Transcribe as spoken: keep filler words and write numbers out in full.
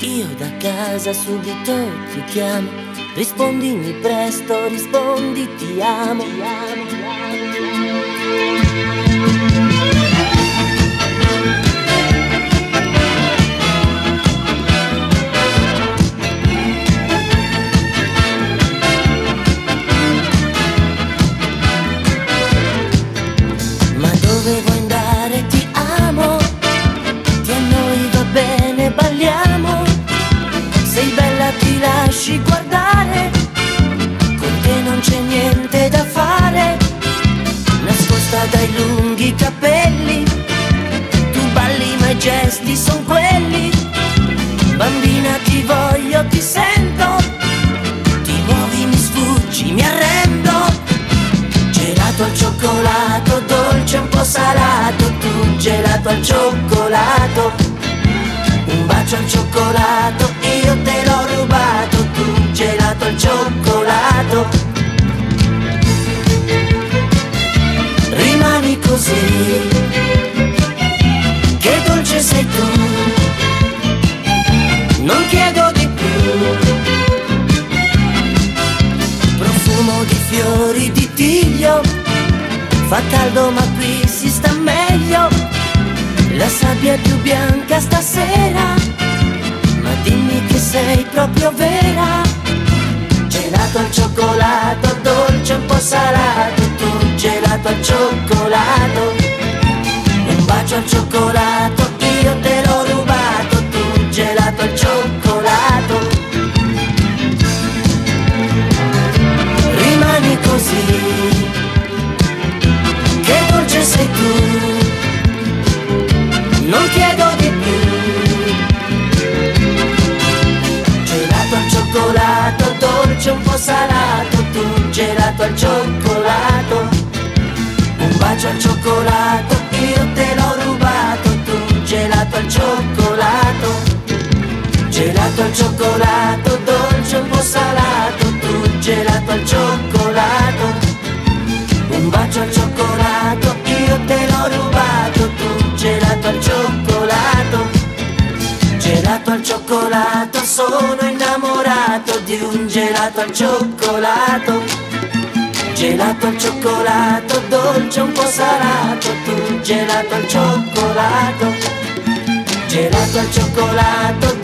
Io da casa subito ti chiamo, rispondimi presto, rispondi ti amo, ti amo, ti amo. Ma dove vuoi andare? Ti amo, ti a noi va bene, balliamo. Sei bella, ti lasci guardare, con te non c'è niente da fare. Nascosta dai lunghi capelli, tu balli ma i gesti son quelli. Bambina ti voglio, ti sento, ti muovi, mi sfuggi, mi arrendo. Gelato al cioccolato, dolce un po' salato, tu gelato al cioccolato. Un bacio al cioccolato, io te l'ho rubato, tu gelato al cioccolato. Rimani così, che dolce sei tu, non chiedo di più. Profumo di fiori di tiglio, fa caldo ma qui si sta meglio. La sabbia è più bianca stasera, ma dimmi che sei proprio vera. Gelato al cioccolato, dolce un po' salato, tu gelato al cioccolato. Un bacio al cioccolato, io te l'ho rubato, tu gelato al cioccolato. Rimani così, che dolce sei tu, non chiedo di più. Gelato al cioccolato, dolce un po' salato, tu gelato al cioccolato. Un bacio al cioccolato, io te l'ho rubato, tu gelato al cioccolato. Gelato al cioccolato, dolce un po' salato, tu gelato al cioccolato. Un bacio al cioccolato, io te l'ho rubato, tu gelato al cioccolato. Gelato al cioccolato, sono innamorato di un gelato al cioccolato. Gelato al cioccolato, dolce un po' salato, tu gelato al cioccolato. Gelato al cioccolato,